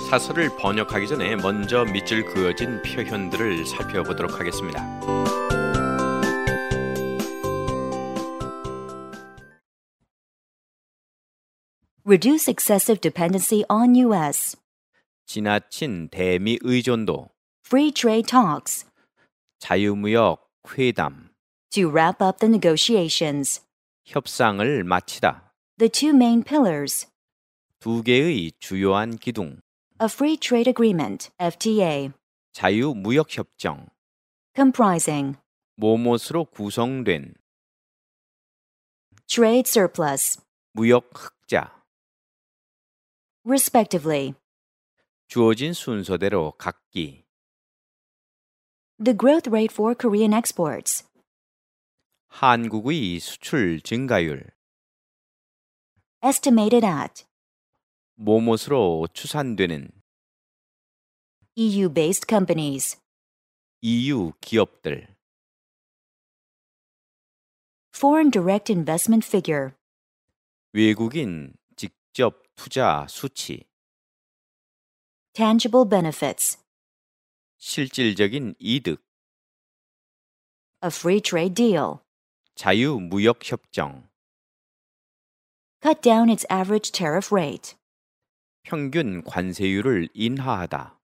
사설을 번역하기 전에 먼저 밑줄 그어진 표현들을 살펴보도록 하겠습니다. Reduce excessive dependency on U.S. 지나친 대미 의존도, Free trade talks. 자유무역 회담, To wrap up the negotiations. 협상을 마치다. The two main pillars. 두 개의 주요한 기둥, A free trade agreement, FTA. 자유무역협정, Comprising. 뭐뭇으로 구성된, Trade surplus. 무역 흑자, Respectively. 주어진 순서대로 각기, The growth rate for Korean exports. 한국의 수출 증가율, Estimated at. 뭐뭇으로 추산되는, EU-based companies. EU 기업들, Foreign direct investment figure. 외국인 직접 투자 수치, Tangible benefits. 실질적인 이득, A free trade deal. 자유무역협정, Cut down its average tariff rate. 평균 관세율을 인하하다,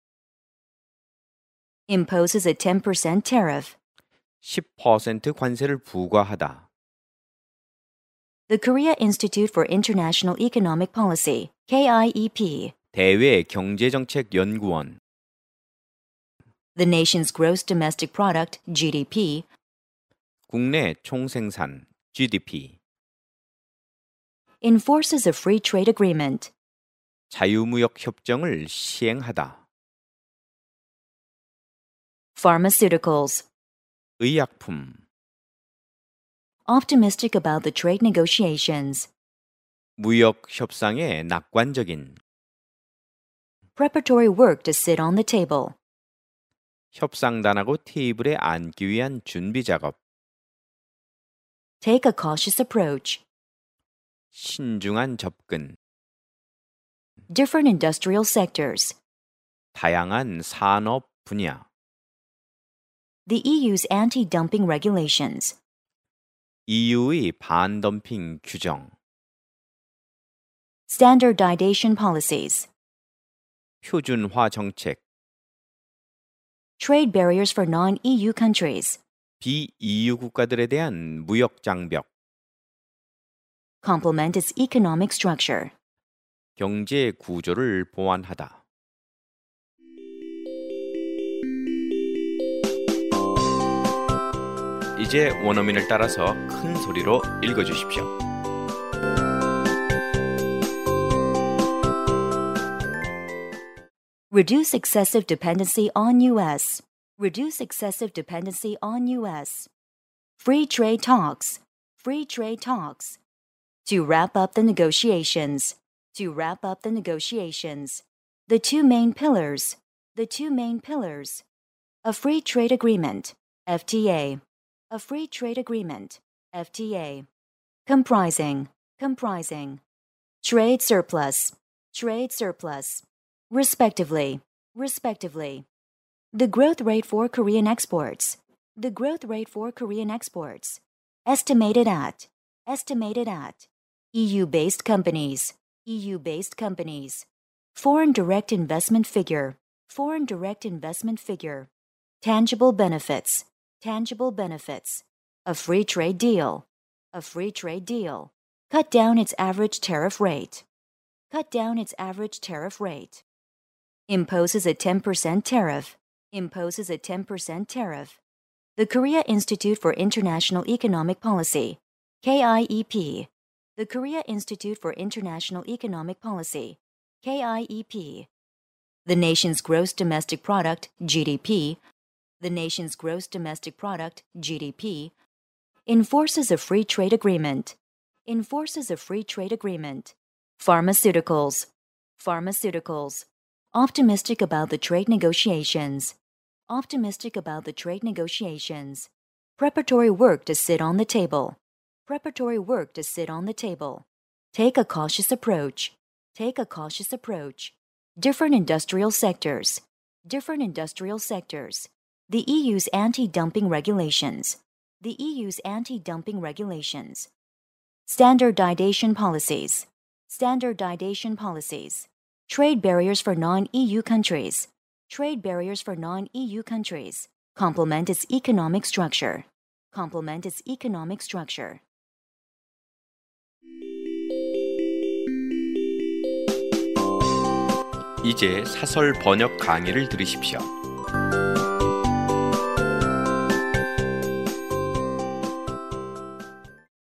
Imposes a 10% tariff. 10% 관세를 부과하다, The Korea Institute for International Economic Policy, KIEP. 대외 경제정책연구원, The nation's gross domestic product, GDP. 국내 총생산, GDP, Enforces a free trade agreement. 자유무역협정을 시행하다, Pharmaceuticals. 의약품, Optimistic about the trade negotiations. 무역협상에 낙관적인, Preparatory work to sit on the table. 협상단하고 테이블에 앉기 위한 준비작업, Take a cautious approach. 신중한 접근, Different industrial sectors. 다양한 산업 분야, The EU's anti-dumping regulations. EU의 반덤핑 규정, Standardization policies. 표준화 정책, Trade barriers for non-EU countries. 비EU 국가들에 대한 무역 장벽, Complement its economic structure. 경제 구조를 보완하다. 이제 원어민을 따라서 큰 소리로 읽어주십시오. Reduce excessive dependency on U.S. Reduce excessive dependency on U.S. Free trade talks. Free trade talks. To wrap up the negotiations. To wrap up the negotiations. The two main pillars. The two main pillars. A free trade agreement. FTA. A free trade agreement. FTA. Comprising. Comprising. Trade surplus. Trade surplus. Respectively. Respectively. The growth rate for Korean exports. The growth rate for Korean exports. Estimated at. Estimated at. EU-based companies. EU-based companies. Foreign direct investment figure. Foreign direct investment figure. Tangible benefits. Tangible benefits. A free trade deal. A free trade deal. Cut down its average tariff rate. Cut down its average tariff rate. Imposes a 10% tariff. Imposes a 10% tariff. The Korea Institute for International Economic Policy, KIEP. The Korea Institute for International Economic Policy, KIEP. The nation's gross domestic product, GDP. The nation's gross domestic product, GDP. Enforces a free trade agreement. Enforces a free trade agreement. Pharmaceuticals. Pharmaceuticals. Optimistic about the trade negotiations. Optimistic about the trade negotiations. Preparatory work to sit on the table. Preparatory work to sit on the table. Take a cautious approach. Take a cautious approach. Different industrial sectors. Different industrial sectors. The EU's anti-dumping regulations. The EU's anti-dumping regulations. Standardization policies. Standardization policies. Trade barriers for non-EU countries. Trade barriers for non-EU countries. Complement its economic structure. Complement its economic structure. 이제 사설 번역 강의를 들으십시오.